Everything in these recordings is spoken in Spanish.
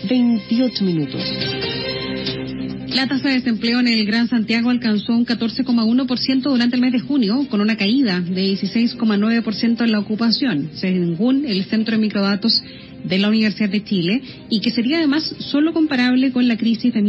28 minutos. La tasa de desempleo en el Gran Santiago alcanzó un 14,1% durante el mes de junio, con una caída de 16,9% en la ocupación, según el Centro de Microdatos de la Universidad de Chile, y que sería además solo comparable con la crisis de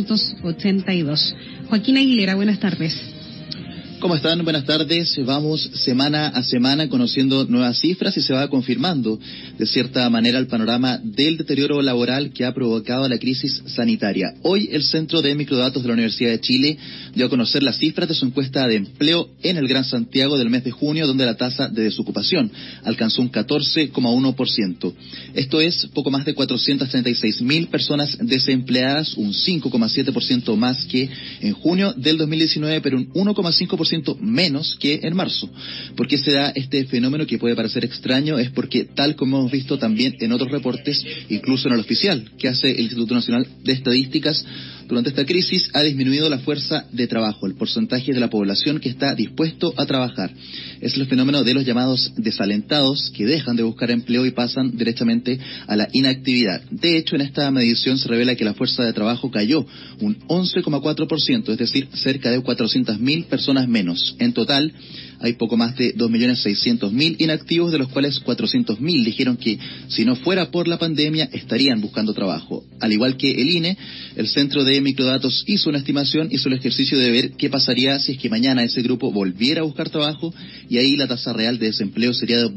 1982. Joaquín Aguilera, buenas tardes. ¿Cómo están? Buenas tardes. Vamos semana a semana conociendo nuevas cifras y se va confirmando de cierta manera el panorama del deterioro laboral que ha provocado la crisis sanitaria. Hoy el Centro de Microdatos de la Universidad de Chile dio a conocer las cifras de su encuesta de empleo en el Gran Santiago del mes de junio, donde la tasa de desocupación alcanzó un 14,1%. Esto es poco más de 436.000 personas desempleadas, un 5,7% más que en junio del 2019, pero un 1,5% menos que en marzo. ¿Por qué se da este fenómeno que puede parecer extraño? Es porque, tal como hemos visto también en otros reportes, incluso en el oficial que hace el Instituto Nacional de Estadísticas, durante esta crisis ha disminuido la fuerza de trabajo, el porcentaje de la población que está dispuesto a trabajar. Es el fenómeno de los llamados desalentados, que dejan de buscar empleo y pasan directamente a la inactividad. De hecho, en esta medición se revela que la fuerza de trabajo cayó un 11,4%, es decir, cerca de 400.000 personas menos. En total, hay poco más de 2.600.000 inactivos, de los cuales 400.000 dijeron que si no fuera por la pandemia estarían buscando trabajo. Al igual que el INE, el Centro de Microdatos hizo una estimación, hizo el ejercicio de ver qué pasaría si es que mañana ese grupo volviera a buscar trabajo, y ahí la tasa real de desempleo sería de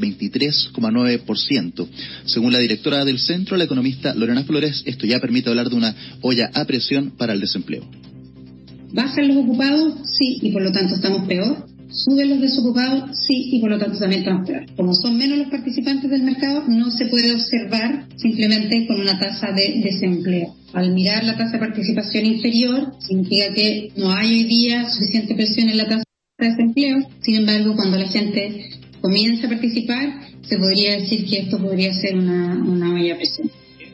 23,9%. Según la directora del centro, la economista Lorena Flores, esto ya permite hablar de una olla a presión para el desempleo. ¿Bajan los ocupados? Sí, y por lo tanto estamos peor. ¿Suben los desocupados? Sí, y por lo tanto también estamos peor. Como son menos los participantes del mercado, no se puede observar simplemente con una tasa de desempleo. Al mirar la tasa de participación inferior, significa que no hay hoy día suficiente presión en la tasa de desempleo. Sin embargo, cuando la gente comienza a participar, se podría decir que esto podría ser una olla a presión.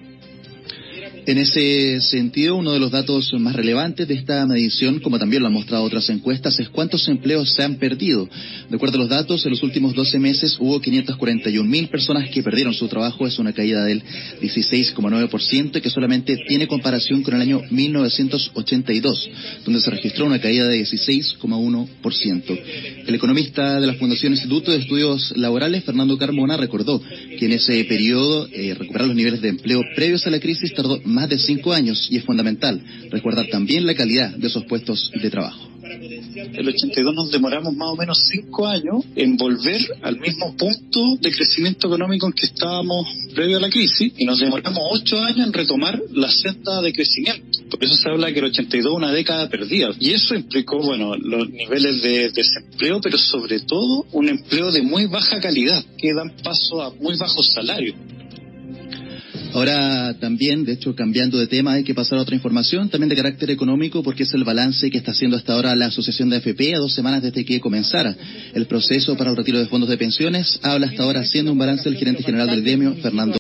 En ese sentido, uno de los datos más relevantes de esta medición, como también lo han mostrado otras encuestas, es cuántos empleos se han perdido. De acuerdo a los datos, en los últimos 12 meses hubo 541.000 personas que perdieron su trabajo. Es una caída del 16,9%, y que solamente tiene comparación con el año 1982, donde se registró una caída de 16,1%. El economista de la Fundación Instituto de Estudios Laborales, Fernando Carmona, recordó que en ese periodo recuperar los niveles de empleo previos a la crisis tardó más de 5 años, y es fundamental recordar también la calidad de esos puestos de trabajo. El 82 nos demoramos más o menos 5 años en volver al mismo punto de crecimiento económico en que estábamos previo a la crisis, y nos demoramos 8 años en retomar la senda de crecimiento. Por eso se habla que el 82 es una década perdida, y eso implicó, los niveles de desempleo, pero sobre todo un empleo de muy baja calidad, que dan paso a muy bajos salarios. Ahora también, de hecho, cambiando de tema, hay que pasar a otra información, también de carácter económico, porque es el balance que está haciendo hasta ahora la Asociación de AFP a 2 semanas desde que comenzara el proceso para el retiro de fondos de pensiones. Habla hasta ahora, haciendo un balance, el gerente general del gremio, Fernando